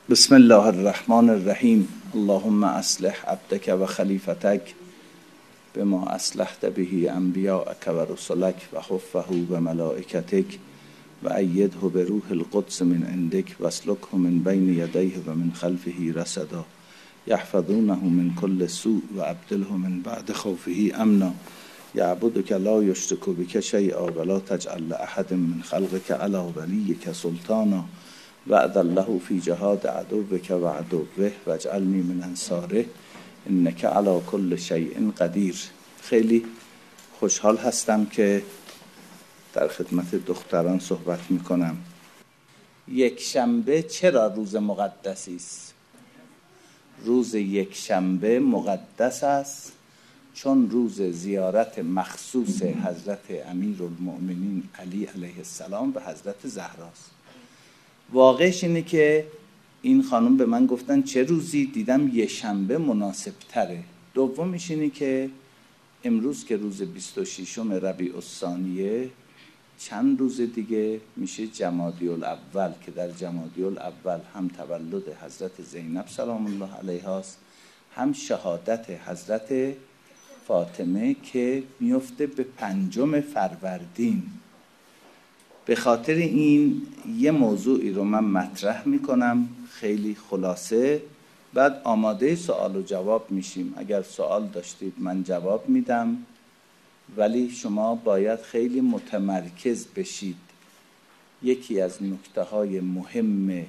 بسم الله الرحمن الرحیم. اللهم اصلح عبدك و خلیفتك بما اصلحت به انبیاءک و رسلک و خفه بملائکتک و ایده بروح القدس من عندک و اسلکه من بین یدیه و من خلفه رصدا یحفظونه من کل سوء و ابدله من بعد خوفه امنا یعبدک لا یشرک بک شیئا و لا تجعل لاحد من خلقک علی ولیک سلطانا وعد الله فی جهاد عدوک و عدوه واجعلنی من انصاره انک علی کل شیء قدیر. خیلی خوشحال هستم که در خدمت دختران صحبت میکنم. یک شنبه چرا روز مقدسی است؟ روز یک شنبه مقدس است چون روز زیارت مخصوص حضرت امیرالمؤمنین علی علیه السلام و حضرت زهراست. واقعش اینه که این خانم به من گفتن چه روزی، دیدم یک شنبه مناسب تره. دومیش اینه که امروز که روز 26 ربیع الثانیه، چند روز دیگه میشه جمادی الاول که در جمادی الاول هم تولد حضرت زینب سلام الله علیها است، هم شهادت حضرت فاطمه که میفته به 5 فروردین. به خاطر این یه موضوعی رو من مطرح میکنم خیلی خلاصه، بعد آماده سوال و جواب میشیم. اگر سوال داشتید من جواب میدم، ولی شما باید خیلی متمرکز بشید. یکی از نکته‌های مهم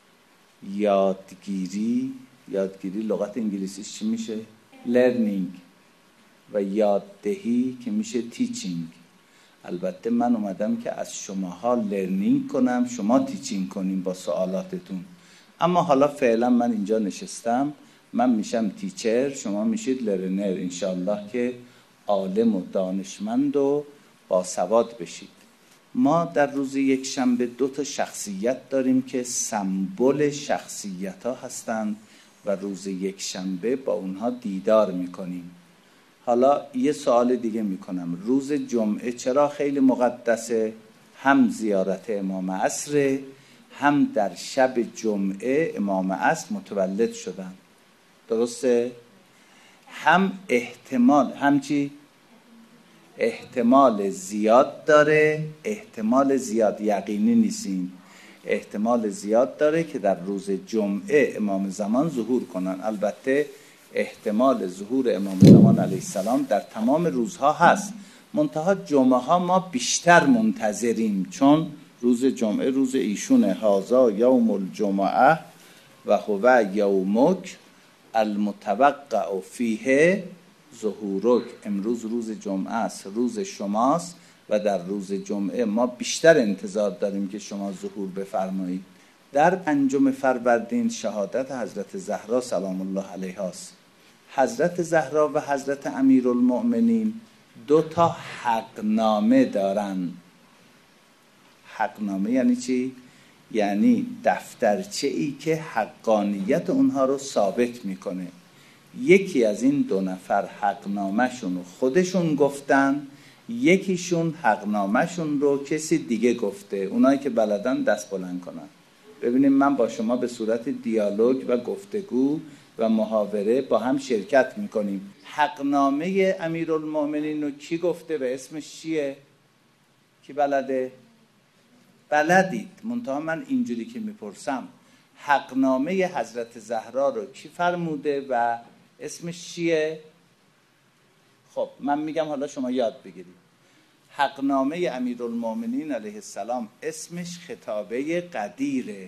یادگیری لغت انگلیسیش چی میشه؟ learning و یاددهی که میشه teaching. البته من اومدم که از شماها لرنینگ کنم، شما تیچینگ کنیم با سوالاتتون. اما حالا فعلا من اینجا نشستم، من میشم تیچر، شما میشید لرنر، انشالله که عالم و دانشمند و باسواد بشید. ما در روز یک شنبه 2 شخصیت داریم که سمبل شخصیت ها هستند و روز یک شنبه با اونها دیدار میکنیم. حالا یه سوال دیگه میکنم، روز جمعه چرا خیلی مقدسه؟ هم زیارت امام عصر، هم در شب جمعه امام عصر متولد شدن، درسته؟ هم احتمال زیاد داره، احتمال زیاد یقینی نیستیم، احتمال زیاد داره که در روز جمعه امام زمان ظهور کنن. البته احتمال ظهور امام زمان علیه السلام در تمام روزها هست، منتها جمعه ها ما بیشتر منتظریم چون روز جمعه روز ایشونه. هذا یوم الجمعه و هو یومک المتوقع فیه ظهورک. امروز روز جمعه است، روز شماست و در روز جمعه ما بیشتر انتظار داریم که شما ظهور بفرمایید. در 5 فروردین شهادت حضرت زهرا سلام الله علیها است. حضرت زهرا و حضرت امیرالمؤمنین 2 حقنامه دارن. حقنامه یعنی چی؟ یعنی دفترچه ای که حقانیت اونها رو ثابت میکنه. یکی از این 2 نفر حقنامه‌شون رو خودشون گفتن، یکیشون حقنامه‌شون رو کسی دیگه گفته. اونایی که بلدن دست بلند کنن. ببینیم من با شما به صورت دیالوگ و گفتگو و محاوره با هم شرکت میکنیم. حقنامه امیرالمؤمنین رو کی گفته و اسمش چیه؟ کی بلده؟ بلدید، منتها من اینجوری که میپرسم حقنامه حضرت زهرا رو کی فرموده و اسمش چیه؟ خب من میگم حالا شما یاد بگیرید. حقنامه امیرالمؤمنین علیه السلام اسمش خطابه قدیره،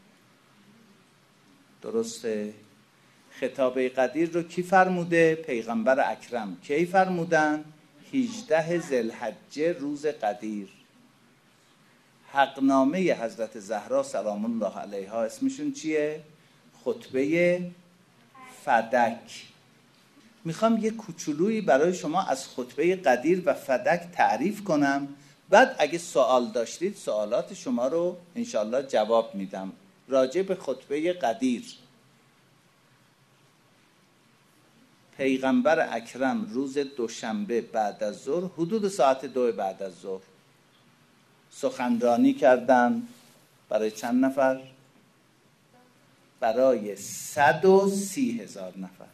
درسته؟ خطابه قدیر رو کی فرموده؟ پیغمبر اکرم. کی فرمودن؟ 18 ذوالحجه روز قدیر. حقنامه حضرت زهرا سلام الله علیها اسمشون چیه؟ خطبه فدک. میخوام یه کوچولویی برای شما از خطبه قدیر و فدک تعریف کنم، بعد اگه سوال داشتید سوالات شما رو انشالله جواب میدم. راجع به خطبه قدیر، پیغمبر اکرم روز دوشنبه بعد از ظهر حدود ساعت 2 بعد از ظهر سخنرانی کردن برای چند نفر؟ برای 130,000 نفر.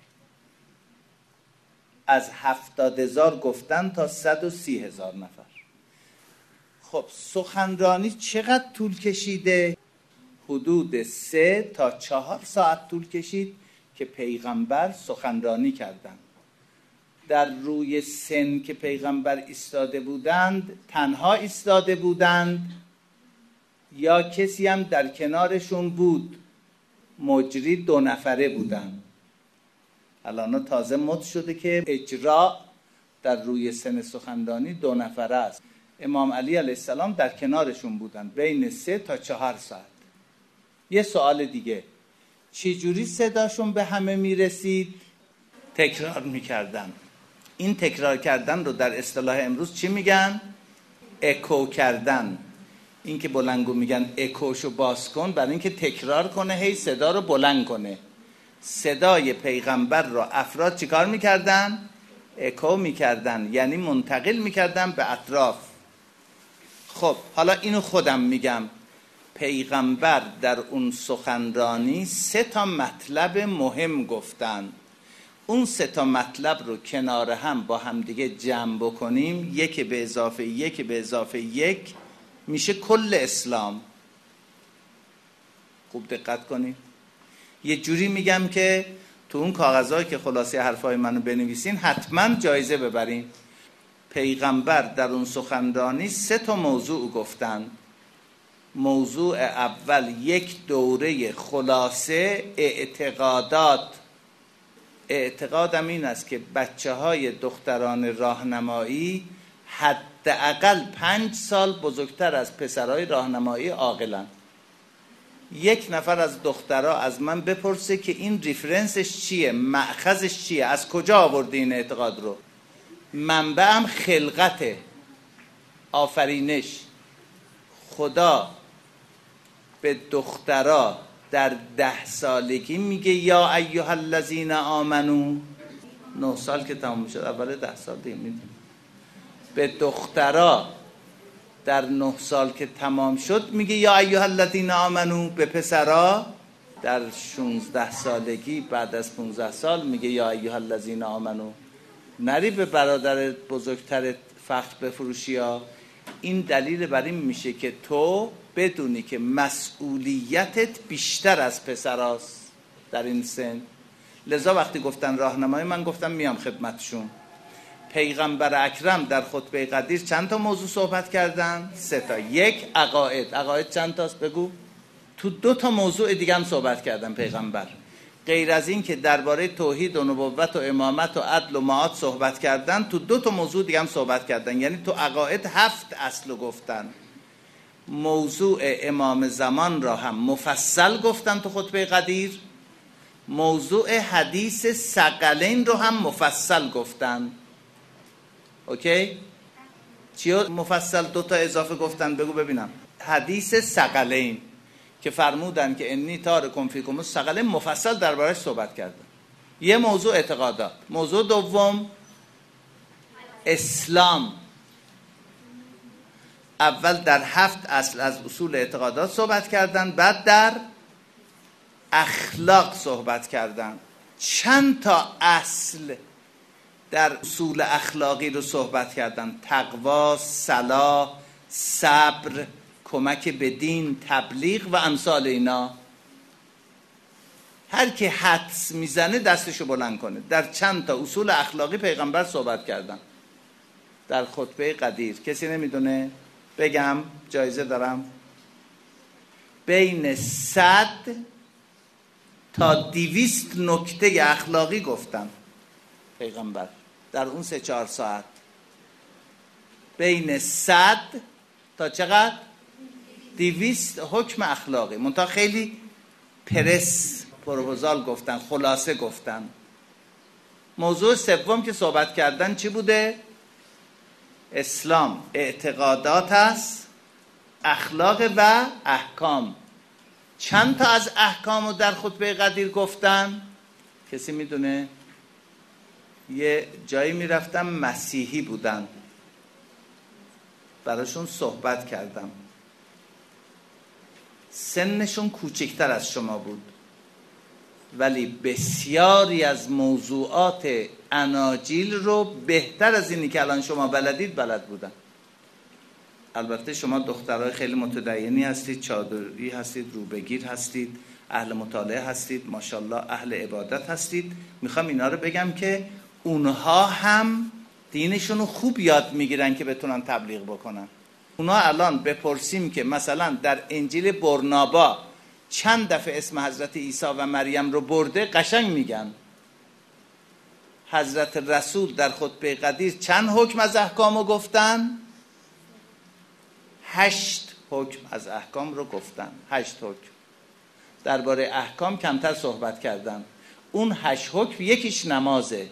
از 70,000 گفتن تا 130,000 نفر. خب سخنرانی چقدر طول کشیده؟ حدود 3 تا 4 ساعت طول کشید که پیغمبر سخنرانی کردند. در روی سن که پیغمبر ایستاده بودند، تنها ایستاده بودند یا کسی هم در کنارشون بود؟ مجری 2 نفره بودند. الان تازه مد شده که اجرا در روی سن سخنرانی 2 نفره است. امام علی علیه السلام در کنارشون بودند بین 3 تا 4 ساعت. یه سوال دیگه، چجوری صداشون به همه میرسید؟ تکرار میکردن. این تکرار کردن رو در اصطلاح امروز چی میگن؟ اکو کردن. این که بلندگو میگن اکوشو باز کن، برای اینکه تکرار کنه هی صدا رو بلند کنه. صدای پیغمبر رو افراد چیکار میکردن؟ اکو میکردن، یعنی منتقل میکردن به اطراف. خب حالا اینو خودم میگم، پیغمبر در اون سخنرانی 3 تا مطلب مهم گفتن. اون 3 تا مطلب رو کنار هم با هم دیگه جمع بکنیم، 1 به اضافه 1 به اضافه 1 میشه کل اسلام. خوب دقت کنید. یه جوری میگم که تو اون کاغذهایی که خلاصه حرفای منو بنویسین حتما جایزه ببرین. پیغمبر در اون سخنرانی 3 تا موضوع گفتن. موضوع اول یک دوره خلاصه اعتقادات. اعتقادم این است که بچه‌های دختران راهنمایی حداقل 5 سال بزرگتر از پسرای راهنمایی عاقلن. 1 نفر از دخترها از من بپرسه که این ریفرنسش چیه، مأخذش چیه، از کجا آورده این اعتقاد رو. منبعم خلقته، آفرینش. خدا به دخترها در 10 سالگی میگه یا ایها الذین آمنو. 9 سال که تمام شد، اول 10 سال دیگه میدونی. به دخترها در 9 سال که تمام شد میگه یا ایها الذین آمنو. به پسرها در 16 سالگی بعد از 15 سال میگه یا ایها الذین آمنو. نری به برادر بزرگترت فخر بفروشی ها. این دلیل بر این میشه که تو بدونی که مسئولیتت بیشتر از پسراست در این سن. لذا وقتی گفتن راهنمایی، من گفتم میام خدمتشون. پیغمبر اکرم در خطبه قدیر چند تا موضوع صحبت کردن؟ 3 تا. 1 عقاید. عقاید چند تاست بگو؟ تو 2 تا موضوع دیگه هم صحبت کردن پیغمبر. غیر از این که درباره توحید و نبوت و امامت و عدل و معاد صحبت کردن، تو 2 تا موضوع دیگه هم صحبت کردن. یعنی تو عقاید 7 اصل گفتن. موضوع امام زمان را هم مفصل گفتن تو خطبه قدیر. موضوع حدیث ثقلین رو هم مفصل گفتن. اوکی؟ چیو مفصل 2 تا اضافه گفتن بگو ببینم. حدیث ثقلین که فرمودن که انی تارکم فیکم الثقلین، مفصل دربارش صحبت کردن. یه موضوع اعتقادات. موضوع دوم اسلام. اول در 7 اصل از اصول اعتقادات صحبت کردن، بعد در اخلاق صحبت کردن. چند تا اصل در اصول اخلاقی رو صحبت کردن: تقوا، صلاح، صبر، کمک به دین، تبلیغ و امثال اینا. هر کی حدس میزنه دستشو بلند کنه. در چند تا اصول اخلاقی پیغمبر صحبت کردن در خطبه قدیر. کسی نمیدونه؟ بگم جایزه دارم. بین 100 تا 200 نکته اخلاقی گفتن پیغمبر در اون 3-4 ساعت. بین 100 تا چقدر؟ 200 حکم اخلاقی. منتها خیلی پروپوزال گفتن، خلاصه گفتن. موضوع سوم که صحبت کردن چی بوده؟ اسلام اعتقادات است، اخلاق و احکام. چند تا از احکام رو در خطبه قدیر گفتن؟ کسی میدونه؟ یه جایی میرفتم مسیحی بودن، براشون صحبت کردم. سنشون کوچکتر از شما بود. ولی بسیاری از موضوعات اناجیل رو بهتر از اینی که الان شما بلدید بلد بودن. البته شما دخترای خیلی متدینی هستید، چادری هستید، روبگیر هستید، اهل مطالعه هستید، ماشاءالله اهل عبادت هستید. میخوام اینا رو بگم که اونها هم دینشون رو خوب یاد میگیرن که بتونن تبلیغ بکنن. اونها الان بپرسیم که مثلا در انجیل برنابا چند دفعه اسم حضرت عیسی و مریم رو برده، قشنگ میگن. حضرت رسول در خطبه قدیر چند حکم از احکام رو گفتن؟ 8 حکم از احکام رو گفتن. 8 حکم. درباره احکام کمتر صحبت کردن. اون 8 حکم یکیش نمازه،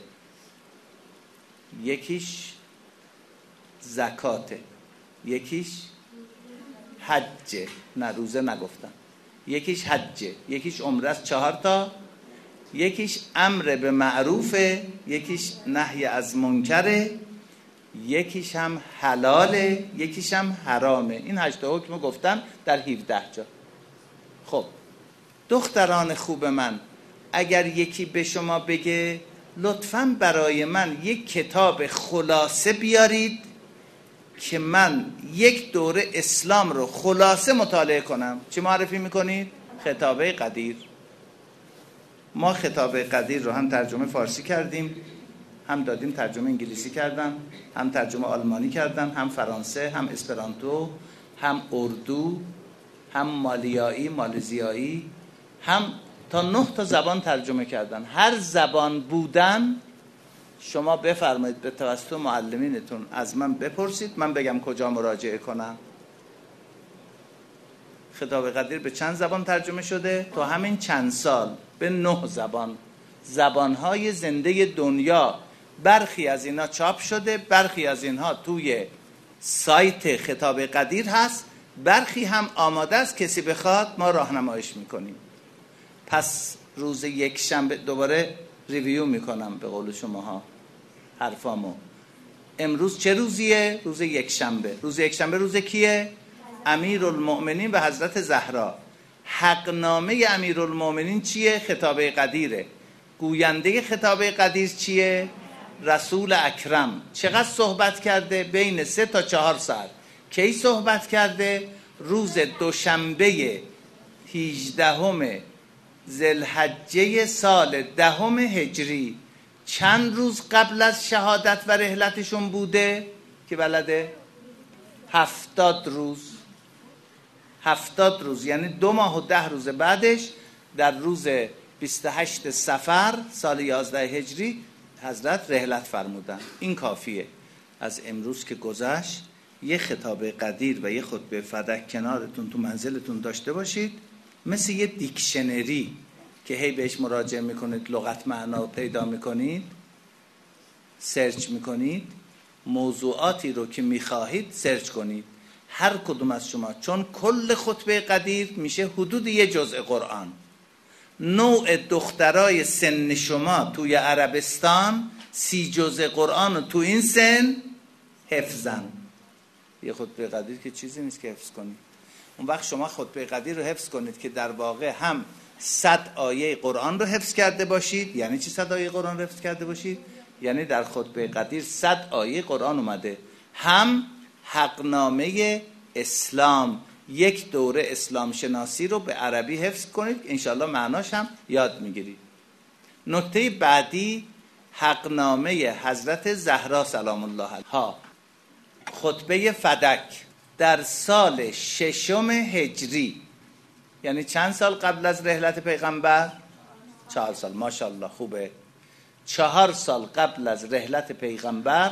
یکیش زکاته، یکیش حجه، نه روزه نگفتن، یکیش حجه، یکیش عمره است 4 تا، یکیش امر به معروفه، یکیش نهی از منکره، یکیش هم حلاله، یکیش هم حرامه. این 8 حکم رو گفتن در 17 جا. خب دختران خوب من، اگر یکی به شما بگه لطفاً برای من یک کتاب خلاصه بیارید که من یک دوره اسلام رو خلاصه مطالعه کنم، چی معرفی میکنید؟ خطابه قدیر. ما خطابه قدیر رو هم ترجمه فارسی کردیم، هم دادیم ترجمه انگلیسی کردن، هم ترجمه آلمانی کردن، هم فرانسه، هم اسپرانتو، هم اردو، هم مالیایی، مالزیایی، هم تا 9 تا زبان ترجمه کردن. هر زبان بودن شما بفرمایید به توسط معلمینتون از من بپرسید، من بگم کجا مراجعه کنم. خطاب قدیر به چند زبان ترجمه شده؟ تو همین چند سال به 9 زبان. زبانهای زنده دنیا. برخی از اینا چاپ شده، برخی از اینها توی سایت خطاب قدیر هست، برخی هم آماده است، کسی بخواد ما راهنماییش میکنیم. پس روز یکشنبه دوباره ریویو میکنم به قول شماها حرفامو. امروز چه روزیه؟ روز یکشنبه. روز یکشنبه روز کیه؟ امیرالمؤمنین و حضرت زهرا. حقنامه امیرالمؤمنین چیه؟ خطاب قدیره. گوینده خطاب قدیر چیه؟ رسول اکرم. چقدر صحبت کرده؟ بین 3 تا 4 ساعت. کی صحبت کرده؟ روز دوشنبه 18 ذوالحجه سال 10 هجری. چند روز قبل از شهادت و رحلتشون بوده که بلده؟ 70 روز. 70 روز یعنی 2 ماه و 10 روز بعدش در روز 28 صفر سال 11 هجری حضرت رحلت فرمودن. این کافیه. از امروز که گذشت یه خطاب قدیر و یه خطبه فدک کنارتون تو منزلتون داشته باشید، مثل یه دیکشنری که هی بهش مراجعه میکنید، لغت معنا پیدا میکنید، سرچ میکنید، موضوعاتی رو که میخواهید سرچ کنید. هر کدوم از شما، چون کل خطبه قدیر میشه حدود 1 جزء قرآن. نوع دخترای سن شما توی عربستان 30 جزء قرآن رو تو این سن حفظن. یه خطبه قدیر که چیزی نیست که حفظ کنید. اون وقت شما خطبه قدیر رو حفظ کنید که در واقع هم 100 آیه قرآن رو حفظ کرده باشید. یعنی چی 100 آیه قرآن رو حفظ کرده باشید؟ یعنی در خطبه قدیر 100 آیه قرآن اومده. هم حقنامه اسلام، یک دوره اسلام شناسی رو به عربی حفظ کنید، انشالله معناش هم یاد میگیرید. نکته بعدی حقنامه حضرت زهرا سلام الله علیها. خطبه فدک در سال 6 هجری، یعنی چند سال قبل از رحلت پیغمبر؟ 4 سال. ماشاءالله خوبه. 4 سال قبل از رحلت پیغمبر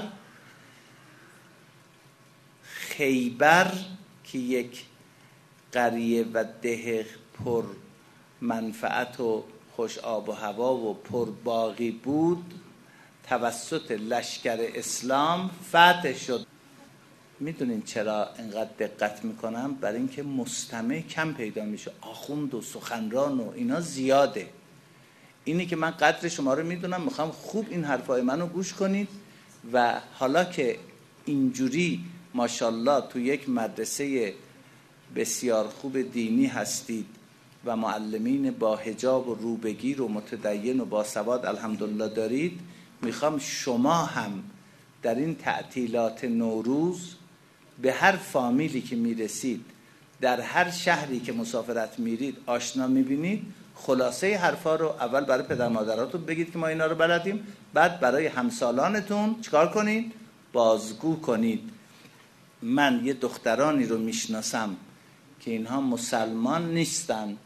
خیبر که یک قریه و ده پر منفعت و خوش آب و هوا و پر باغی بود، توسط لشکر اسلام فتح شد. میدونین چرا اینقدر دقت میکنم؟ برای اینکه مستمع کم پیدا میشه، آخوند و سخنران و اینا زیاده. اینی که من قدر شما رو میدونم، میخوام خوب این حرفای منو گوش کنید. و حالا که اینجوری ماشاءالله تو یک مدرسه بسیار خوب دینی هستید و معلمین با حجاب و روبگیر و متدین و با سواد الحمدلله دارید، میخوام شما هم در این تعطیلات نوروز به هر فامیلی که میرسید، در هر شهری که مسافرت میرید آشنا میبینید، خلاصه حرفا رو اول برای پدر مادراتون بگید که ما اینا رو بلدیم، بعد برای همسالانتون چیکار کنید؟ بازگو کنید. من یه دخترانی رو میشناسم که اینها مسلمان نیستن،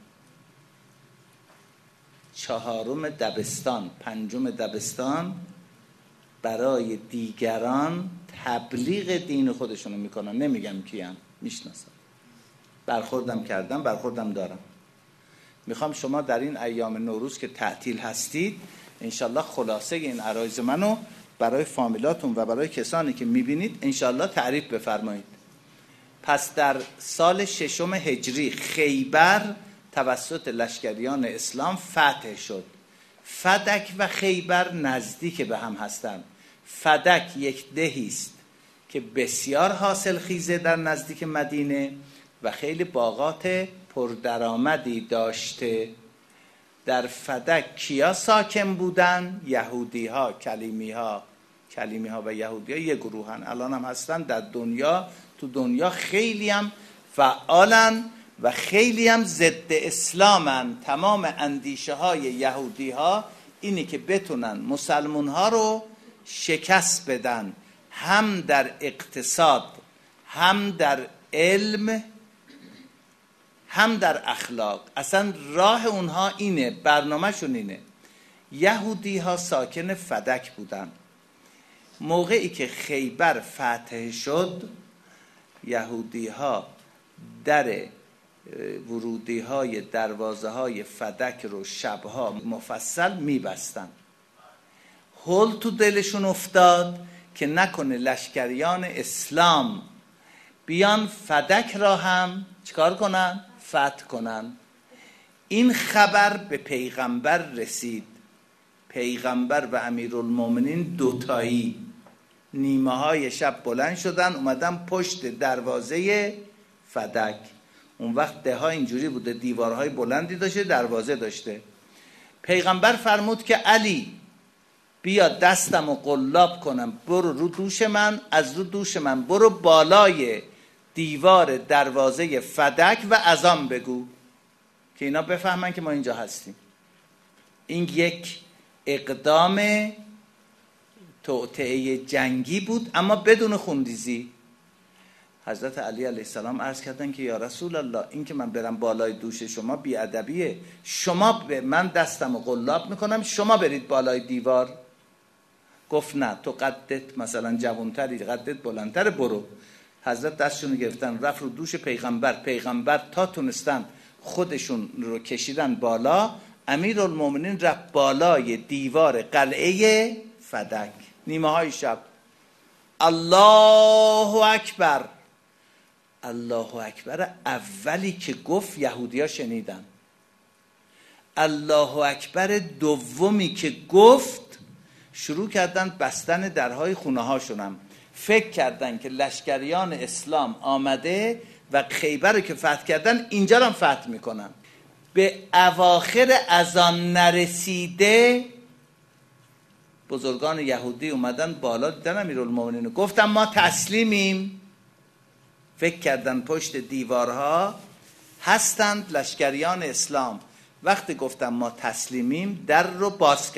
4م دبستان 5م دبستان برای دیگران تبلیغ دین خودشونو میکنن، نمیگم کیم، میشناسم، برخوردم کردم، برخوردم دارم. میخوام شما در این ایام نوروز که تعطیل هستید انشالله خلاصه این عرایض منو برای فامیلاتون و برای کسانی که میبینید انشالله تعریف بفرمایید. پس در سال 6 هجری خیبر توسط لشکریان اسلام فتح شد. فدک و خیبر نزدیک به هم هستند. فدک یک دهی است که بسیار حاصل خیزه در نزدیک مدینه و خیلی باغات پردرآمدی داشته. در فدک کیا ساکن بودن؟ یهودی ها، کلیمی ها و یهودی ها یه گروهن، الان هم هستن در دنیا. تو دنیا خیلی هم فعالن و خیلی هم ضد اسلامن. تمام اندیشه های یهودی ها اینی که بتونن مسلمون ها رو شکست بدن، هم در اقتصاد، هم در علم، هم در اخلاق. اصلا راه اونها اینه، برنامه‌شون اینه. یهودی ها ساکن فدک بودن. موقعی که خیبر فتح شد یهودی ها در ورودی های دروازه های فدک رو شبها مفصل میبستن. هول تو دلشون افتاد که نکنه لشکریان اسلام بیان فدک را هم چیکار کنن؟ فتح کنن. این خبر به پیغمبر رسید. پیغمبر و امیرالمومنین دوتایی نیمه های شب بلند شدن، اومدن پشت دروازه فدک. اون وقت ده ها اینجوری بوده، دیوارهای بلندی داشته، دروازه داشته. پیغمبر فرمود که علی بیا دستم و قلاب کنم، برو رو دوش من، از رو دوش من برو بالای دیوار دروازه فدک و اذان بگو که اینا بفهمن که ما اینجا هستیم. این یک اقدام توطئه جنگی بود اما بدون خونریزی. حضرت علی علیه السلام عرض کردن که یا رسول الله، این که من برم بالای دوش شما بی‌ادبیه، شما به من دستم و قلاب میکنم، شما برید بالای دیوار. گفت نه، تو قدت مثلا جوانتری، قدت بلندتر، برو. حضرت دستشون گرفتن رفت رو دوش پیغمبر تا تونستن خودشون رو کشیدن بالا. امیرالمومنین رفت بالای دیوار قلعه فدک نیمه های شب. الله اکبر. الله اکبر اولی که گفت یهودی ها شنیدن. الله اکبر دومی که گفت شروع کردن بستن درهای خونه هاشونم. فکر کردن که لشکریان اسلام آمده و خیبر رو که فتح کردن اینجا رو هم فتح میکنن. به اواخر اذان نرسیده بزرگان یهودی اومدن بالا، دیدن امیرالمومنین، گفتن ما تسلیمیم. فکر کردن پشت دیوارها هستند لشکریان اسلام. وقتی گفتن ما تسلیمیم در رو باز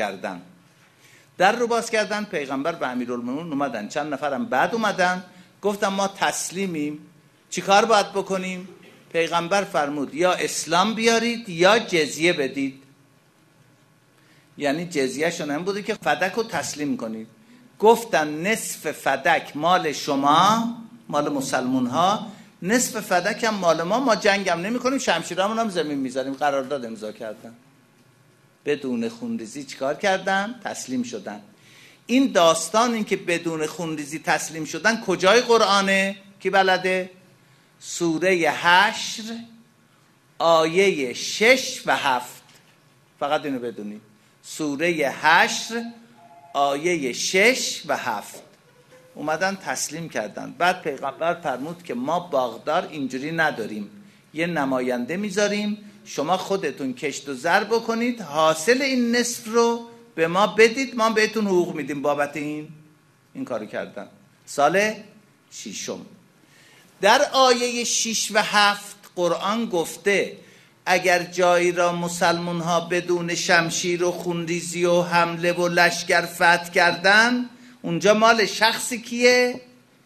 کردن. پیغمبر و امیرالمومنین اومدن، چند نفرم بعد اومدن، گفتن ما تسلیمیم، چی کار باید بکنیم؟ پیغمبر فرمود یا اسلام بیارید یا جزیه بدید. یعنی جزیه شون هم بوده که فدک رو تسلیم کنید. گفتن نصف فدک مال شما، مال مسلمون ها، نصف فدک هم مال ما جنگ هم نمی کنیم، شمشیرامون هم زمین میذاریم. قرارداد امضا کردن. بدون خونریزی چیکار کردن؟ تسلیم شدن. این داستان این که بدون خونریزی تسلیم شدن کجای قرآنه؟ کی بلده؟ سوره حشر آیه 6 و 7. فقط اینو بدونید. سوره حشر آیه 6 و 7 اومدن تسلیم کردن. بعد پیغمبر فرمود که ما باغدار اینجوری نداریم، یه نماینده میذاریم شما خودتون کشت و زر بکنید، حاصل این نصف رو به ما بدید، ما بهتون حقوق میدیم بابت این کارو کردن. سال 6. در آیه 6 و 7 قرآن گفته اگر جایی را مسلمان ها بدون شمشیر و خونریزی و حمله و لشکر فتح کردن، اونجا مال شخصی کیه؟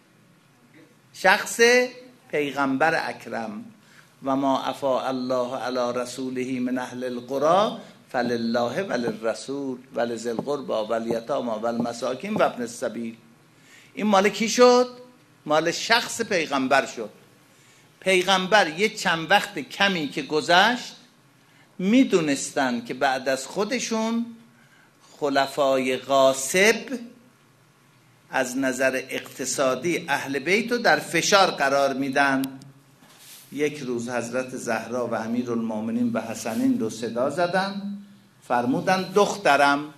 شخص پیغمبر اکرم. و ما افاء الله علی رسوله من اهل القرى فلله وللرسول ولذی القربى والیتامی والمساکین و ابن السبیل. این مال کی شد؟ مال شخص پیغمبر شد. پیغمبر یه چند وقت کمی که گذشت میدونستن که بعد از خودشون خلفای غاصب از نظر اقتصادی اهل بیت رو در فشار قرار میدن. یک روز حضرت زهرا و امیرالمومنین و حسنین رو صدا زدن، فرمودن دخترم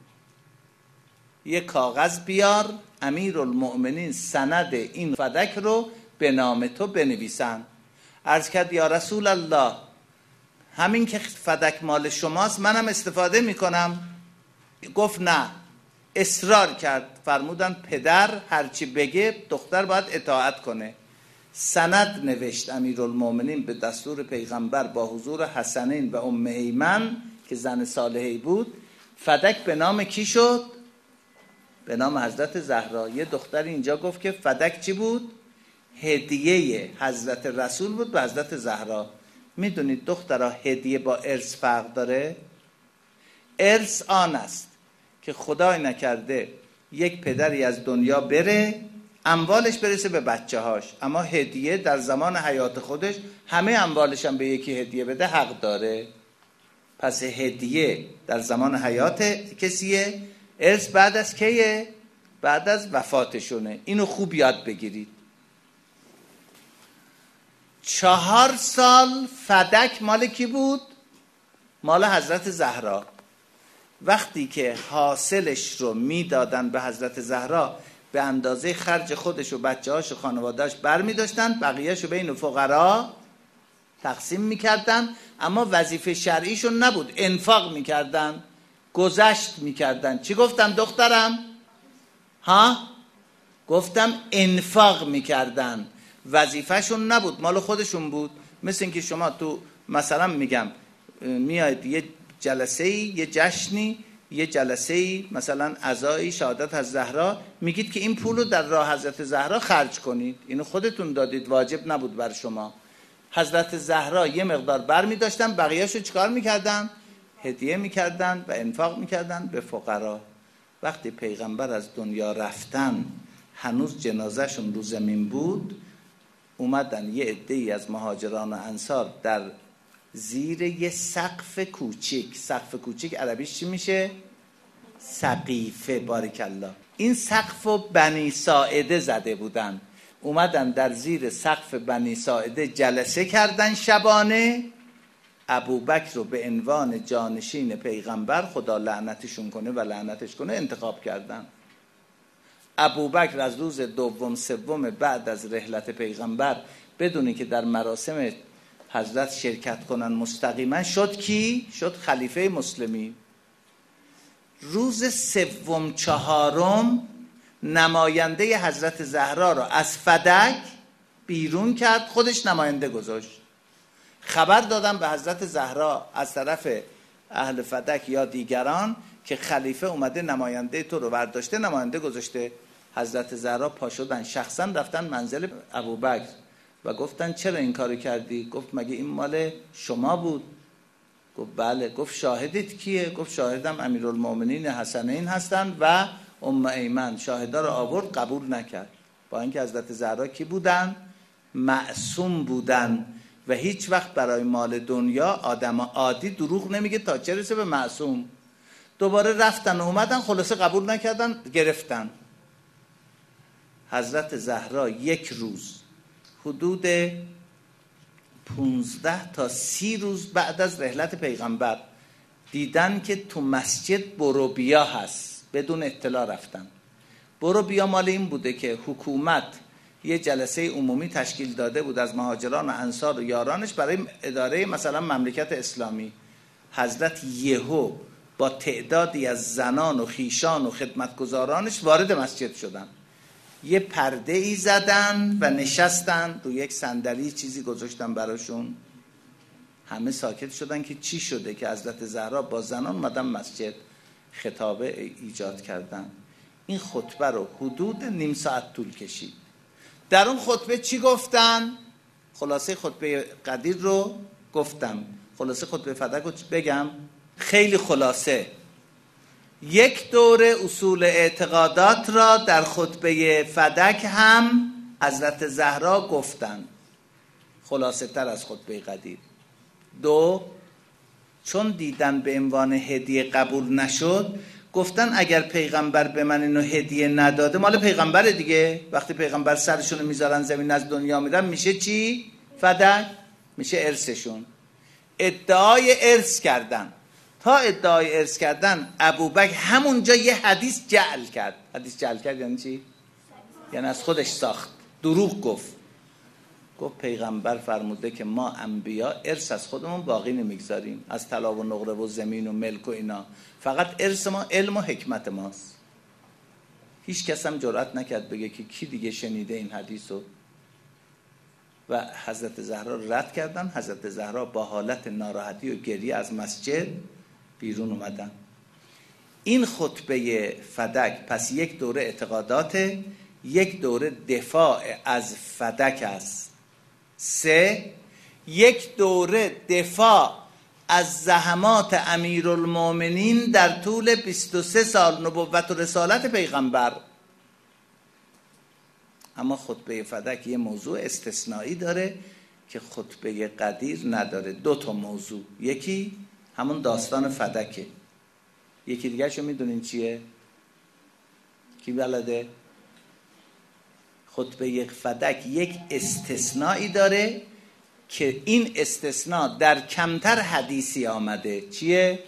یک کاغذ بیار، امیرالمومنین سند این فدک رو به نام تو بنویسن. عرض کرد یا رسول الله همین که فدک مال شماست منم استفاده میکنم. گفت نه، اصرار کرد. فرمودن پدر هرچی بگه دختر باید اطاعت کنه. سند نوشت امیرالمومنین به دستور پیغمبر با حضور حسنین و ام ایمن که زن صالحی بود. فدک به نام کی شد؟ به نام حضرت زهرا. یه دختر اینجا گفت که فدک چی بود؟ هدیه حضرت رسول بود به حضرت زهرا. میدونید دخترها هدیه با ارث فرق داره؟ ارث آن است که خدای نکرده یک پدری از دنیا بره اموالش برسه به بچه هاش، اما هدیه در زمان حیات خودش همه اموالش هم به یکی هدیه بده حق داره. پس هدیه در زمان حیات کسیه، ارث بعد از کیه؟ بعد از وفاتشونه. اینو خوب یاد بگیرید. 4 سال فدک مال کی بود؟ مال حضرت زهرا. وقتی که حاصلش رو میدادن به حضرت زهرا به اندازه خرج خودش و بچه هاش و خانوادهاش بر می داشتن، بقیهش رو بین فقرا تقسیم میکردن، اما وظیفه شرعیشون نبود، انفاق میکردن، گذشت میکردن. چی گفتم دخترم؟ ها؟ گفتم انفاق میکردن، وظیفهشون نبود، مال خودشون بود. مثل اینکه شما تو مثلا میگم میاید یه جلسه‌ای، یه جشنی، یه جلسه‌ای مثلا عزای شهادت از زهرا، میگید که این پولو در راه حضرت زهرا خرج کنید، اینو خودتون دادید، واجب نبود بر شما. حضرت زهرا یه مقدار بر می داشتن، بقیه‌شو چیکار میکردن؟ هدیه میکردن و انفاق میکردن به فقرا. وقتی پیغمبر از دنیا رفتن هنوز جنازهشون رو زمین بود، اومدن یه عده‌ای از مهاجران و انصار در زیر یه سقف کوچیک، سقف کوچیک عربیش چی میشه؟ سقیفه. بارک الله. این سقف رو بنی ساعده زده بودن، اومدن در زیر سقف بنی ساعده جلسه کردن شبانه. ابوبکر رو به عنوان جانشین پیغمبر، خدا لعنتشون کنه و لعنتش کنه، انتخاب کردن. ابوبکر از روز دوم سوم بعد از رحلت پیغمبر بدونی که در مراسم حضرت شرکت کنن مستقیما شد کی؟ شد خلیفه مسلمین. روز سوم چهارم نماینده حضرت زهرا را از فدک بیرون کرد، خودش نماینده گذاشت. خبر دادن به حضرت زهرا از طرف اهل فدک یا دیگران که خلیفه اومده نماینده تو رو برداشته، نماینده گذاشته. حضرت زهرا پا شدن شخصا رفتن منزل ابوبکر و گفتن چرا این کارو کردی؟ گفت مگه این مال شما بود؟ گفت بله. گفت شاهدت کیه؟ گفت شاهدم امیرالمومنین حسنین هستن و ام ایمن. شاهدا رو آورد، قبول نکرد، با اینکه حضرت زهرا کی بودن؟ معصوم بودن و هیچ وقت برای مال دنیا آدم عادی دروغ نمیگه تا چه رسه به معصوم. دوباره رفتن و اومدن، خلاصه قبول نکردن، گرفتن. حضرت زهرا یک روز حدود 15 تا 30 روز بعد از رحلت پیغمبر دیدن که تو مسجد برو بیا هست، بدون اطلاع رفتن. برو بیا مال این بوده که حکومت یه جلسه عمومی تشکیل داده بود از مهاجران و انصار و یارانش برای اداره مثلا مملکت اسلامی. حضرت یهو با تعدادی از زنان و خیشان و خدمتگزارانش وارد مسجد شدن، یه پرده ای زدن و نشستن رو یک صندلی، چیزی گذاشتن براشون. همه ساکت شدن که چی شده که حضرت زهرا با زنان اومدن مسجد، خطابه ایجاد کردن. این خطبه رو حدود نیم ساعت طول کشید. در اون خطبه چی گفتن؟ خلاصه خطبه قدیر رو گفتم، خلاصه خطبه فدک رو بگم. خیلی خلاصه، یک دوره اصول اعتقادات را در خطبه فدک هم حضرت زهرا گفتن، خلاصه تر از خطبه قدیر. 2، چون دیدن به عنوان هدیه قبول نشد، گفتن اگر پیغمبر به من اینو هدیه نداده، مال پیغمبر دیگه. وقتی پیغمبر سرشونو میذارن زمین از دنیا میرن، میشه چی؟ فدک، میشه ارثشون. ادعای ارث کردن. تا ادعای ارث کردن، ابوبکر همونجا یه حدیث جعل کرد. حدیث جعل کرد یعنی چی؟ یعنی از خودش ساخت، دروغ گفت. گفت پیغمبر فرموده که ما انبیا ارث از خودمون باقی نمیگذاریم، از طلا و نقره و زمین و ملک و اینا، فقط ارث ما علم و حکمت ماست. هیچ کس هم جرئت نکرد بگه که کی دیگه شنیده این حدیثو. و حضرت زهرا رد کردن. حضرت زهرا با حالت ناراحتی و گریه از مسجد بیرون اومدن. این خطبه فدک پس یک دوره اعتقادات، یک دوره دفاع از فدک است. 3، یک دوره دفاع از زحمات امیرالمومنین در طول 23 سال نبوت و رسالت پیغمبر. اما خطبه فدک یه موضوع استثنایی داره که خطبه قدیر نداره. 2 موضوع، یکی همون داستان فدکه، یکی دیگه شو میدونین چیه؟ کی بلده؟ خطبه فدک یک استثنایی داره که این استثناء در کمتر حدیثی آمده. چیه؟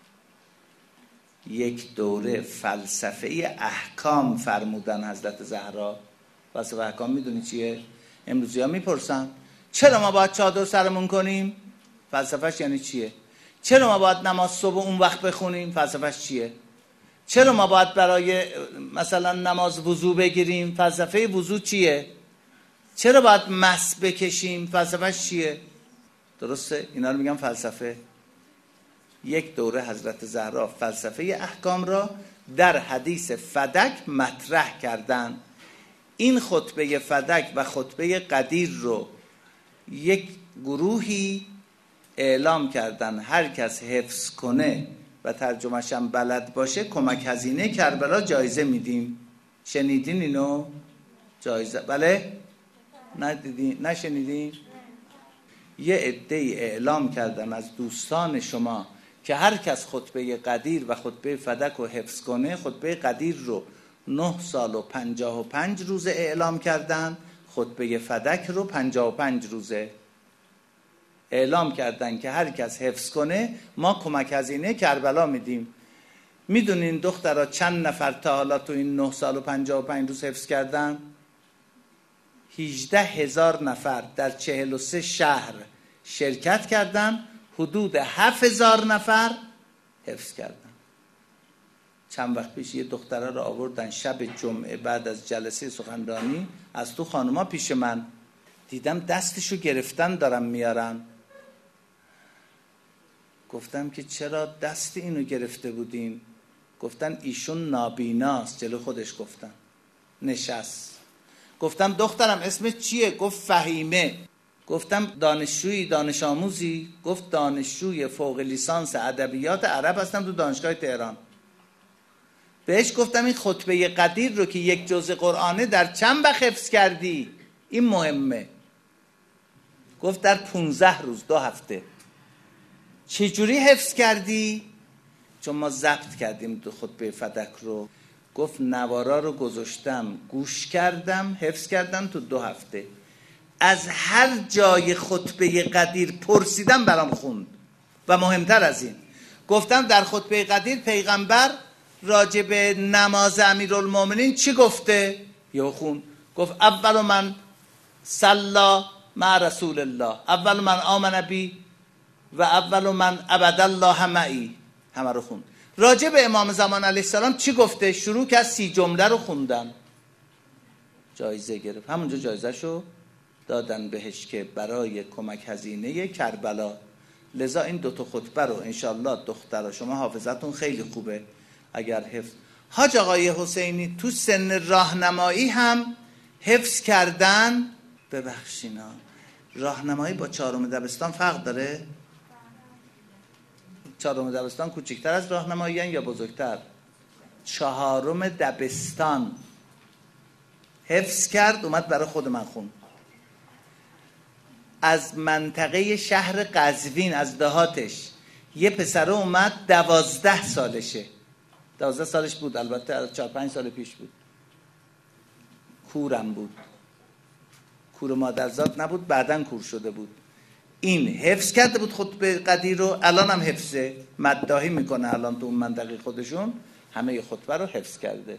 یک دوره فلسفه احکام فرمودن حضرت زهرا. فلسفه احکام میدونی چیه؟ امروزی ها میپرسن چرا ما باید چادر سرمون کنیم؟ فلسفهش یعنی چیه؟ چرا ما باید نماز صبح اون وقت بخونیم؟ فلسفهش چیه؟ چرا ما باید برای مثلا نماز وضو بگیریم؟ فلسفه وضو چیه؟ چرا باید مس بکشیم؟ فلسفهش چیه؟ درسته؟ اینا رو میگم فلسفه. یک دوره حضرت زهرا فلسفه احکام را در حدیث فدک مطرح کردن. این خطبه فدک و خطبه قدیر رو یک گروهی اعلام کردن هر کس حفظ کنه و ترجمه‌ش هم بلد باشه کمک هزینه کربلا جایزه میدیم. شنیدین اینو؟ جایزه؟ بله؟ ندیدین؟ نشنیدین؟ یه عده‌ای اعلام کردن از دوستان شما که هر کس خطبه قدیر و خطبه فدک رو حفظ کنه، خطبه قدیر رو 9 سال و 55 روزه اعلام کردن، خطبه فدک رو 55 روزه اعلام کردن که هر کس حفظ کنه ما کمک هزینه کربلا میدیم. میدونین دخترها چند نفر تا حالا تو این 9 سال و 55 روز حفظ کردن؟ 18,000 نفر در 43 شهر شرکت کردن، حدود 7,000 نفر حفظ کردن. چند وقت پیش یه دختره رو آوردن شب جمعه بعد از جلسه سخنرانی، از تو خانوما پیش من دیدم دستشو گرفتن دارن میارن. گفتم که چرا دست اینو گرفته بودین؟ گفتن ایشون نابیناست. جلو خودش گفتن. نشست. گفتم دخترم اسمت چیه؟ گفت فهیمه. گفتم دانشجویی دانش آموزی؟ گفت دانشجوی فوق لیسانس ادبیات عرب هستم تو دانشگاه تهران. بهش گفتم این خطبه قدیر رو که یک جزء قرآنه در چند وقت حفظ کردی؟ این مهمه. گفت در 15 روز، 2 هفته. چجوری حفظ کردی؟ چون ما ضبط کردیم تو خطبه فدک رو. گفت نوارا رو گذاشتم گوش کردم حفظ کردم تو 2 هفته. از هر جای خطبه قدیر پرسیدم برام خوند. و مهمتر از این گفتم در خطبه قدیر پیغمبر راجع به نماز امیرالمومنین چی گفته؟ یا خون گفت اول من صلی مع رسول الله، اول من آمن بی و اول من عبد الله معی. همه رو خوند. راجع به امام زمان علیه السلام چی گفته؟ شروع کرد 30 جمله رو خوندن. جایزه گرفت. همونجا جایزه شو دادن بهش که برای کمک هزینه کربلا. لذا این 2 تا خطبه رو انشالله دخترها شما حافظتون خیلی خوبه اگر حفظ. حاج آقای حسینی تو سن راهنمایی هم حفظ کردن. ببخشینا راهنمایی با 4م دبستان فرق داره؟ 4م دبستان کوچکتر از راهنمایی یا بزرگتر؟ 4م دبستان حفظ کرد، اومد برای خود من خون. از منطقه شهر قزوین از دهاتش یه پسر اومد 12 سالشه، 12 سالش بود، البته 4-5 سال پیش بود. کورم بود، کور مادرزاد نبود، بعدن کور شده بود. این حفظ کرده بود خطبه قدیر رو، الان هم حفظه، مداحی میکنه الان تو اون منطقه خودشون، همه خطبه رو حفظ کرده.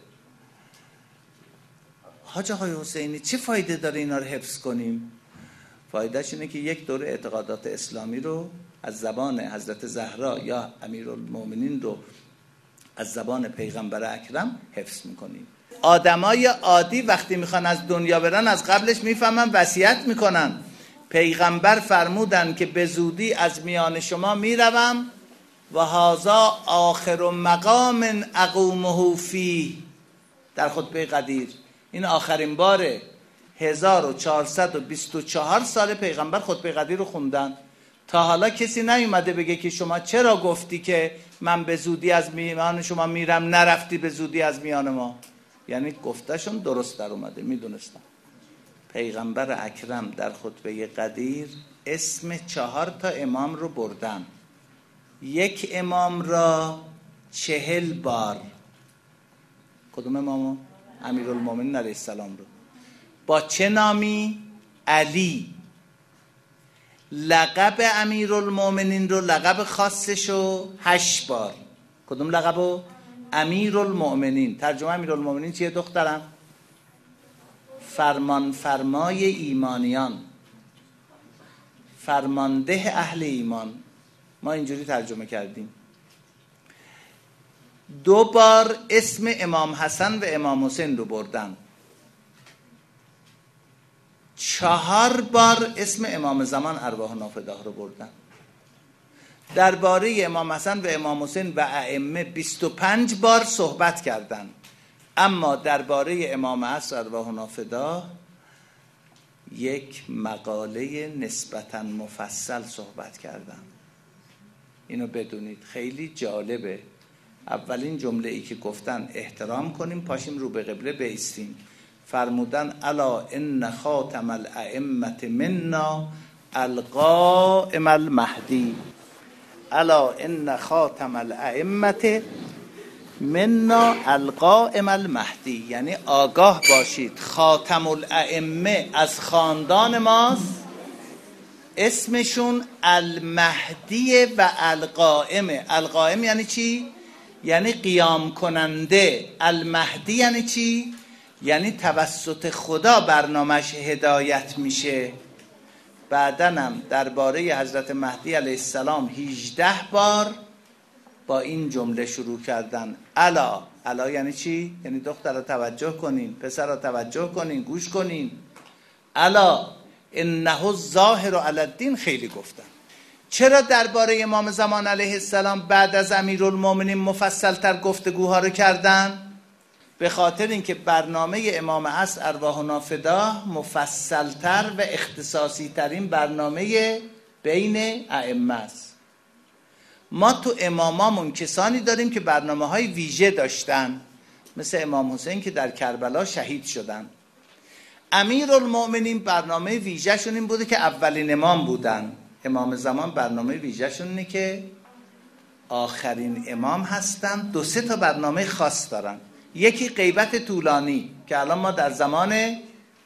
حاج آقای حسینی چه فایده داره اینا رو حفظ کنیم؟ فایدهش اینه که یک دوره اعتقادات اسلامی رو از زبان حضرت زهرا یا امیرالمومنین رو از زبان پیغمبر اکرم حفظ میکنیم. آدمای عادی وقتی میخوان از دنیا برن از قبلش میفهمن، وصیت میکنن. پیغمبر فرمودن که به زودی از میان شما میروم و هذا آخر مقام اقومه فیه. در خطبه قدیر این آخرین باره. 1424 سال پیغمبر خطبه قدیر رو خوندن. تا حالا کسی نیومده بگه که شما چرا گفتی که من به زودی از میان شما میرم، نرفتی به زودی از میان ما. یعنی گفتهشون درست در اومده، میدونستم. پیغمبر اکرم در خطبه قدیر اسم 4 تا امام رو بردن. یک امام را 40 بار. کدوم امامو؟ امیرالمومنین علیه السلام رو. با چه نامی؟ علی. لقب امیرالمومنین رو، لقب خاصشو 8 بار. کدوم لقبو؟ امیرالمومنین. ترجمه امیرالمومنین چیه دخترم؟ فرمان فرمای ایمانیان، فرمانده اهل ایمان. ما اینجوری ترجمه کردیم. 2 بار اسم امام حسن و امام حسین رو بردن. 4 بار اسم امام زمان ارواح نافداه رو بردن. درباره امام حسن و امام حسین و ائمه 25 بار صحبت کردن، اما درباره امام عصر ارواح نافداه یک مقاله نسبتاً مفصل صحبت کردن. اینو بدونید، خیلی جالبه. اولین جمله ای که گفتن احترام کنیم، پاشیم رو به قبله بایستیم. فرمودن الا ان خاتم الائمه منا القائم المهدی. الا ان خاتم الائمه منا القائم المهدی. یعنی آگاه باشید، خاتم الائمه از خاندان ماست، اسمشون المهدی و القائمه. القائم یعنی چی؟ یعنی قیام کننده. المهدی یعنی چی؟ یعنی توسط خدا برنامهش هدایت میشه. بعدنم درباره حضرت مهدی علیه السلام 18 بار با این جمله شروع کردن. الا. الا یعنی چی؟ یعنی دخترها توجه کنین، پسرها توجه کنین، گوش کنین. الا انه الظاهر علی الدین. خیلی گفتن. چرا درباره امام زمان علیه السلام بعد از امیرالمومنین مفصل‌تر گفتگوها رو کردن؟ به خاطر اینکه برنامه امام عصر ارواح نافداه مفصل‌تر و اختصاصی ترین برنامه بین ائمه است. ما تو امامامون کسانی داریم که برنامه‌های ویژه داشتن، مثل امام حسین که در کربلا شهید شدن. امیرالمومنین برنامه ویژه‌شون این بوده که اولین امام بودن. امام زمان برنامه ویژه‌شون اینه که آخرین امام هستن. 2-3 تا برنامه خاص دارن. یکی غیبت طولانی که الان ما در زمان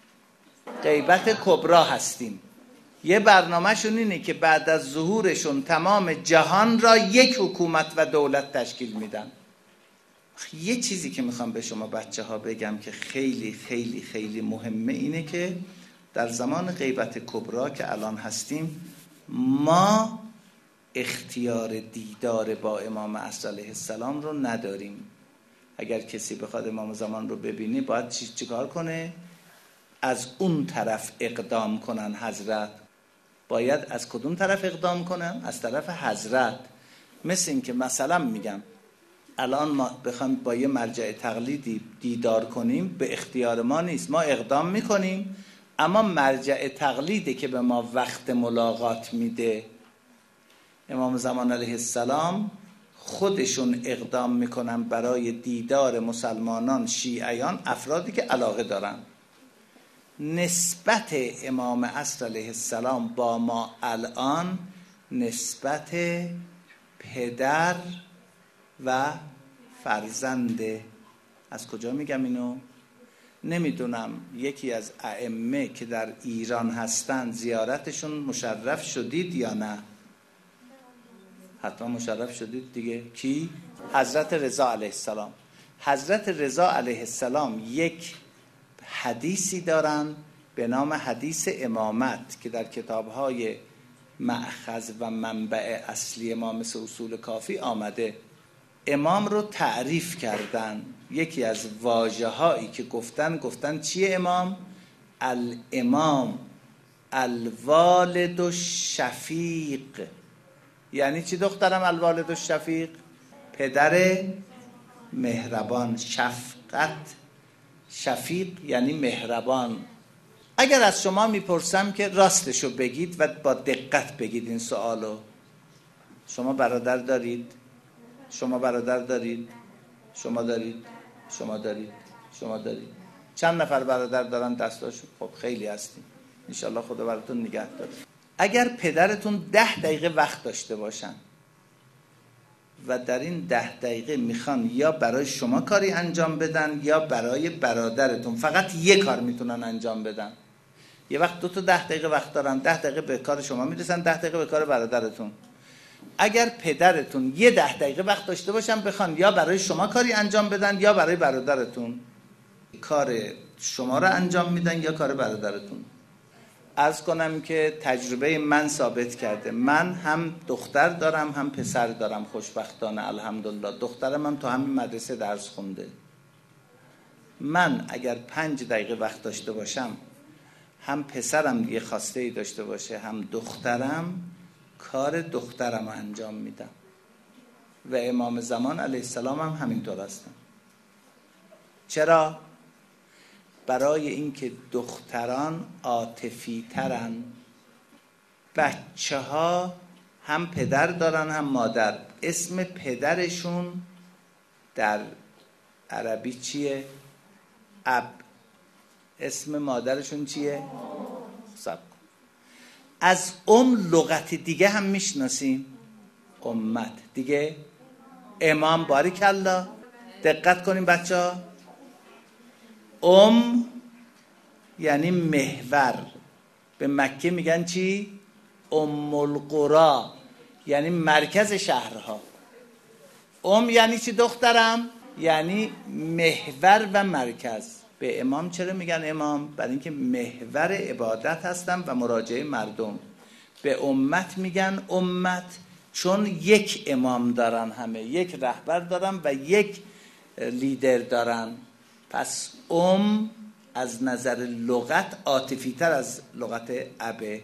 غیبت کبرا هستیم. یه برنامه‌شون اینه که بعد از ظهورشون تمام جهان را یک حکومت و دولت تشکیل میدن. یه چیزی که میخوام به شما بچه ها بگم که خیلی خیلی خیلی مهمه اینه که در زمان غیبت کبرا که الان هستیم، ما اختیار دیدار با امام عصر علیه السلام رو نداریم. اگر کسی بخواد امام زمان رو ببینی باید چیکار کنه؟ از اون طرف اقدام کنن حضرت. باید از کدوم طرف اقدام کنن؟ از طرف حضرت. مثل این که مثلا میگم الان ما بخوایم با یه مرجع تقلیدی دیدار کنیم، به اختیار ما نیست، ما اقدام میکنیم، اما مرجع تقلیدی که به ما وقت ملاقات میده، امام زمان علیه السلام خودشون اقدام میکنن برای دیدار مسلمانان، شیعیان، افرادی که علاقه دارن. نسبت امام عصر علیه السلام با ما الان نسبت پدر و فرزنده. از کجا میگم اینو؟ نمیدونم یکی از ائمه که در ایران هستن زیارتشون مشرف شدید یا نه؟ حتما مشرف شدید دیگه. کی؟ حضرت رضا علیه السلام. حضرت رضا علیه السلام یک حدیثی دارن به نام حدیث امامت که در کتاب‌های مأخذ و منبع اصلی ما مثل اصول کافی آمده. امام رو تعریف کردن. یکی از واژه‌هایی که گفتن چیه امام؟ الامام الوالد الشفیق. یعنی چی دخترم الوالد الشفیق؟ پدر مهربان. شفقت، شفیق یعنی مهربان. اگر از شما میپرسم که راستشو بگید و با دقت بگید این سوالو، شما برادر دارید؟ شما برادر دارید؟ شما دارید؟ شما دارید؟ شما دارید؟ چند نفر برادر دارن دستاشو؟ خب خیلی هستیم. انشالله خدا براتون نگه داره. اگر پدرتون 10 دقیقه وقت داشته باشن و در این 10 دقیقه میخوان یا برای شما کاری انجام بدن یا برای برادرتون، فقط یک کار میتونن انجام بدن. یه وقت 2 تا 10 دقیقه وقت دارن، 10 دقیقه به کار شما میرسن، 10 دقیقه به کار برادرتون. اگر پدرتون یه 10 دقیقه وقت داشته باشن بخوان یا برای شما کاری انجام بدن یا برای برادرتون، کار شما رو انجام میدن یا کار برادرتون. عرض کنم که تجربه من ثابت کرده. من هم دختر دارم هم پسر دارم، خوشبختانه الحمدلله. دخترم هم تو همین مدرسه درس خونده. من اگر 5 دقیقه وقت داشته باشم، هم پسرم یه خواسته‌ای داشته باشه هم دخترم، کار دخترم رو انجام میدم. و امام زمان علیه السلام هم همینطور هستن. چرا؟ برای اینکه دختران عاطفی ترن. بچه ها هم پدر دارن هم مادر. اسم پدرشون در عربی چیه؟ اب. اسم مادرشون چیه؟ سب. از لغت دیگه هم میشناسیم. امت دیگه. امام. باریکالله. دقت کنیم بچه ها. یعنی محور. به مکه میگن چی؟ ام القرى، یعنی مرکز شهرها. یعنی چی دخترم؟ یعنی محور و مرکز. به امام چرا میگن امام؟ برای اینکه محور عبادت هستن و مراجعه مردم. به امت میگن امت چون یک امام دارن، همه یک رهبر دارن و یک لیدر دارن. پس از نظر لغت عاطفی تر از لغت ابه.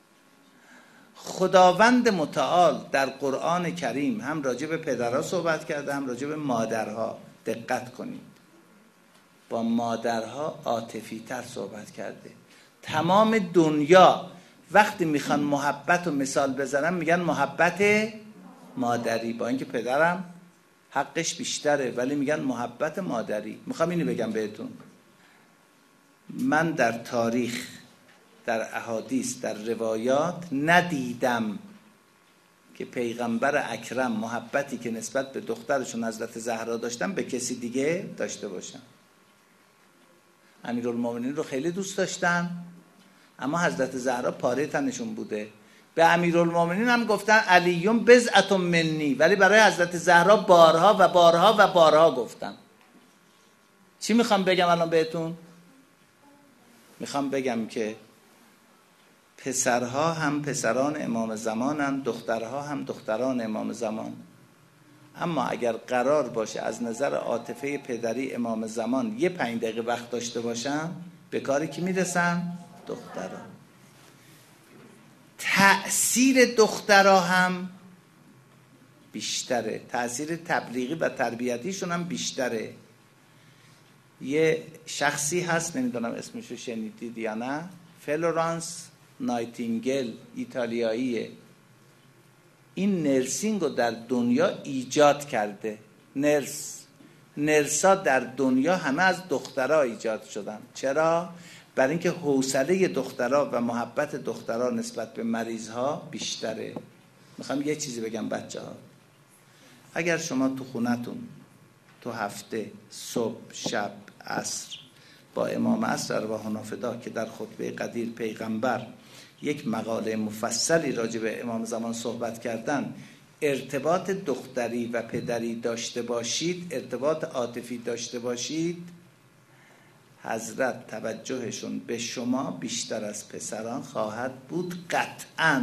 خداوند متعال در قرآن کریم هم راجع به پدرها صحبت کرده هم راجع به مادرها. دقت کنید، با مادرها عاطفی تر صحبت کرده. تمام دنیا وقتی میخوان محبت و مثال بزنن میگن محبت مادری، با اینکه پدرم حقش بیشتره ولی میگن محبت مادری. میخوام اینو بگم بهتون، من در تاریخ، در احادیث، در روایات ندیدم که پیغمبر اکرم محبتی که نسبت به دخترشون حضرت زهرا داشتن به کسی دیگه داشته باشن. امیرالمومنین رو خیلی دوست داشتن اما حضرت زهرا پاره تنشون بوده. به امیرالمومنین هم گفتن علیون بضعة منی، ولی برای حضرت زهرا بارها و بارها و بارها گفتن. چی میخوام بگم الان بهتون؟ میخوام بگم که پسرها هم پسران امام زمانن، دخترها هم دختران امام زمان. اما اگر قرار باشه از نظر عاطفه پدری امام زمان یه 5 دقیقه وقت داشته باشن، به کاری که میرسن دخترها. تأثیر دخترها هم بیشتره، تأثیر تبلیغی و تربیتیشون هم بیشتره. یه شخصی هست، نمیدونم اسمشو شنیدید یا نه، فلورانس نایتینگل، ایتالیاییه. این نرسینگ رو در دنیا ایجاد کرده. نرسا در دنیا همه از دخترها ایجاد شدن. چرا؟ برای اینکه حوصله دخترها و محبت دخترها نسبت به مریضها بیشتره. میخوام یه چیزی بگم بچه ها، اگر شما تو خونتون تو هفته صبح، شب، عصر با امام عصر ارواح نافدا که در خطبه قدیر پیغمبر یک مقاله مفصلی راجع به امام زمان صحبت کردن، ارتباط دختری و پدری داشته باشید، ارتباط عاطفی داشته باشید، حضرت توجهشون به شما بیشتر از پسران خواهد بود قطعاً.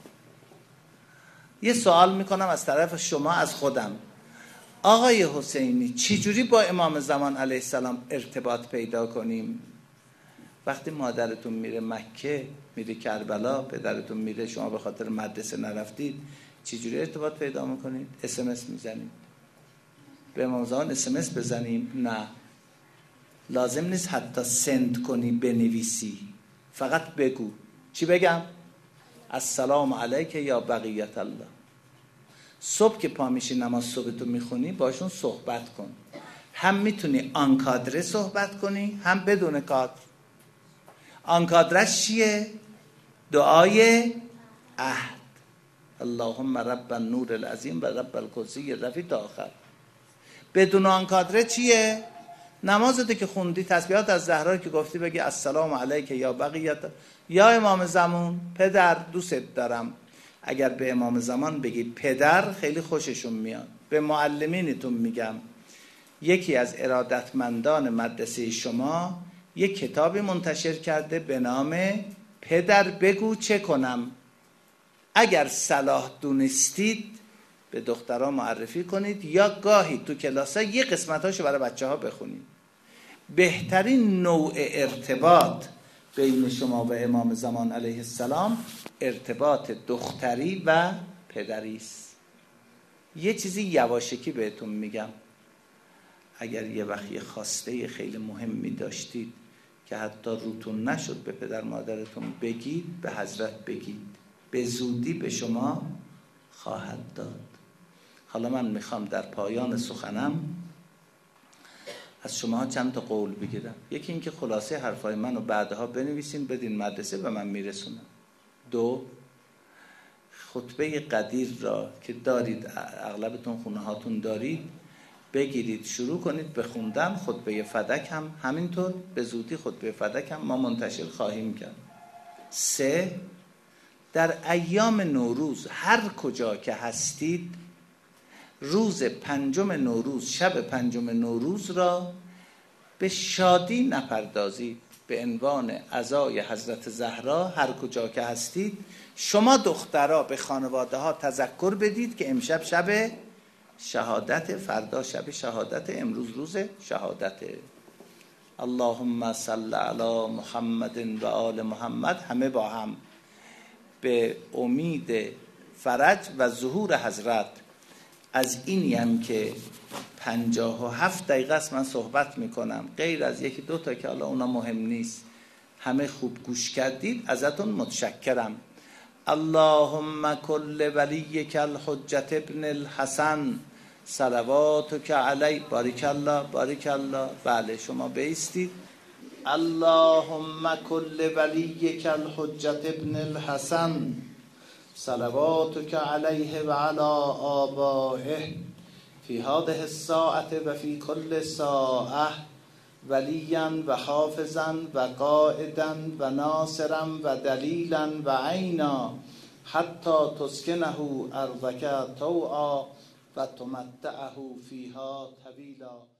یه سوال میکنم از طرف شما، از خودم، آقای حسینی چجوری با امام زمان علیه السلام ارتباط پیدا کنیم؟ وقتی مادرتون میره مکه، میره کربلا، پدرتون میره، شما به خاطر مدرسه نرفتید، چجوری ارتباط پیدا میکنید؟ SMS میزنید. به امام زمان SMS بزنیم؟ نه، لازم نیست حتی سند کنی، بنویسی، فقط بگو. چی بگم؟ السلام علیک یا بقیت الله. صبح که پا میشی نماز صبحتو میخونی، باشون صحبت کن. هم میتونی آنکادره صحبت کنی، هم بدون کادر. آنکادرش چیه؟ دعای عهد، اللهم رب النور العظیم و رب الکرسی رفیع تا آخر. بدون آنکادره چیه؟ نمازت که خوندی، تسبیحات از زهرا که گفتی، بگی السلام علیک یا بقیت یا امام زمان، پدر دوست دارم. اگر به امام زمان بگی پدر، خیلی خوششون میاد. به معلمینتون میگم، یکی از ارادتمندان مدرسه شما یک کتابی منتشر کرده به نام پدر بگو چه کنم. اگر صلاح دونستید به دخترها معرفی کنید، یا گاهی تو کلاسا یه قسمتاشو برای بچه ها بخونید. بهترین نوع ارتباط بین شما و امام زمان علیه السلام ارتباط دختری و پدری است. یه چیزی یواشکی بهتون میگم، اگر یه وقتی خواسته خیلی مهمی داشتید که حتی روتون نشد به پدر مادرتون بگید، به حضرت بگید، به زودی به شما خواهد داد. حالا من میخوام در پایان سخنم از شما چند تا قول بگیرم. یکی این که خلاصه حرفای منو بعدها بنویسین بدین مدرسه و من میرسونم. 2، خطبه قدیر را که دارید، اغلبتون خونه هاتون دارید، بگیرید شروع کنید به خوندن. خطبه فدک هم همینطور، به زودی خطبه فدک هم ما منتشر خواهیم کرد. 3، در ایام نوروز هر کجا که هستید، روز 5 نوروز، شب 5 نوروز را به شادی نپردازید. به عنوان عزای حضرت زهرا هر کجا که هستید، شما دخترها به خانواده ها تذکر بدید که امشب شب شهادت، فردا شب شهادت، امروز روز شهادت. اللهم صل علی محمد و آل محمد. همه با هم به امید فرج و ظهور حضرت. از اینیم که 57 دقیقه است من صحبت میکنم، غیر از 1-2 تا که حالا اونا مهم نیست. همه خوب گوش کردید، ازتون متشکرم. اللهم کل ولیک الحجة ابن الحسن صلواتک علی. بارک الله، بارک الله. بله شما بایستید. اللهم کل ولیک الحجة ابن الحسن صلواتک علیه و علی آبائه فی هذه الساعة و فی کل ساعة ولیا و حافظا و قائدا و ناصرا و دلیلا و عینا حتی تسکنه ارضک طوعا و تمتعه فیها طویلا.